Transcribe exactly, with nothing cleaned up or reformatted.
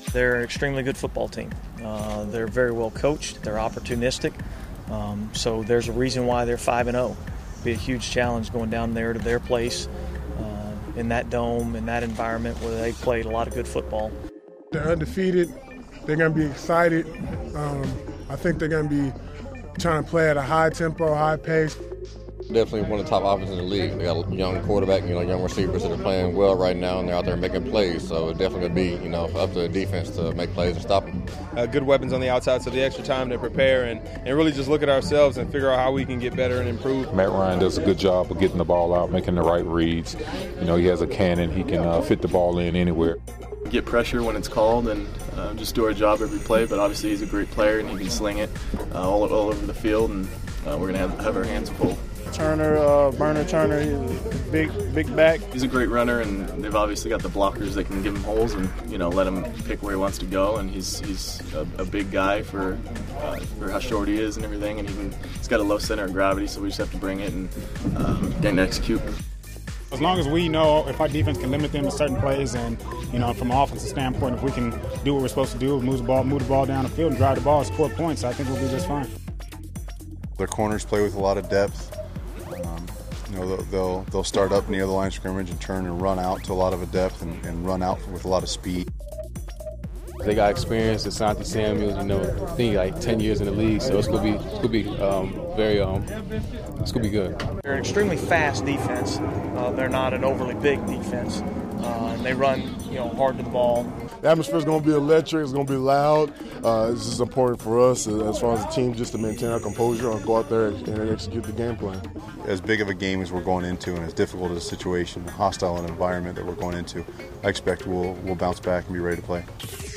They're an extremely good football team. Uh, they're very well coached. They're opportunistic. Um, so there's a reason why they're five and oh. Be a huge challenge going down there to their place uh, in that dome, in that environment where they played a lot of good football. They're undefeated. They're going to be excited. Um, I think they're going to be trying to play at a high tempo, high pace. Definitely one of the top offenses in the league. They got a young quarterback, you know, young receivers that are playing well right now, and they're out there making plays. So it's definitely going to be, you know, up to the defense to make plays and stop them. Uh, good weapons on the outside, so the extra time to prepare and, and really just look at ourselves and figure out how we can get better and improve. Matt Ryan does a good job of getting the ball out, making the right reads. You know, he has a cannon. He can uh, fit the ball in anywhere. Get pressure when it's called and uh, just do our job every play, but obviously he's a great player and he can sling it uh, all, all over the field, and uh, we're going to have, have our hands full. Turner, uh, Burner Turner, he's a big, big back. He's a great runner, and they've obviously got the blockers that can give him holes and, you know, let him pick where he wants to go. And he's he's a, a big guy for uh, for how short he is and everything. And he can, he's got a low center of gravity, so we just have to bring it and um, and execute. As long as we know if our defense can limit them to certain plays, and you know, from an offensive standpoint, if we can do what we're supposed to do, move the ball, move the ball down the field, and drive the ball, score points, I think we'll be just fine. Their corners play with a lot of depth. Um, you know, they'll, they'll they'll start up near the line of scrimmage and turn and run out to a lot of a depth and, and run out with a lot of speed. They got experience. Asante Samuels, you know, I think like ten years in the league, so it's gonna be it's gonna be um, very um, it's gonna be good. They're an extremely fast defense. Uh, they're not an overly big defense, uh, and they run, you know, hard to the ball. The atmosphere is going to be electric. It's going to be loud. Uh, it's just important for us as far as the team just to maintain our composure and go out there and execute the game plan. As big of a game as we're going into, and as difficult a situation, hostile environment that we're going into, I expect we'll we'll bounce back and be ready to play.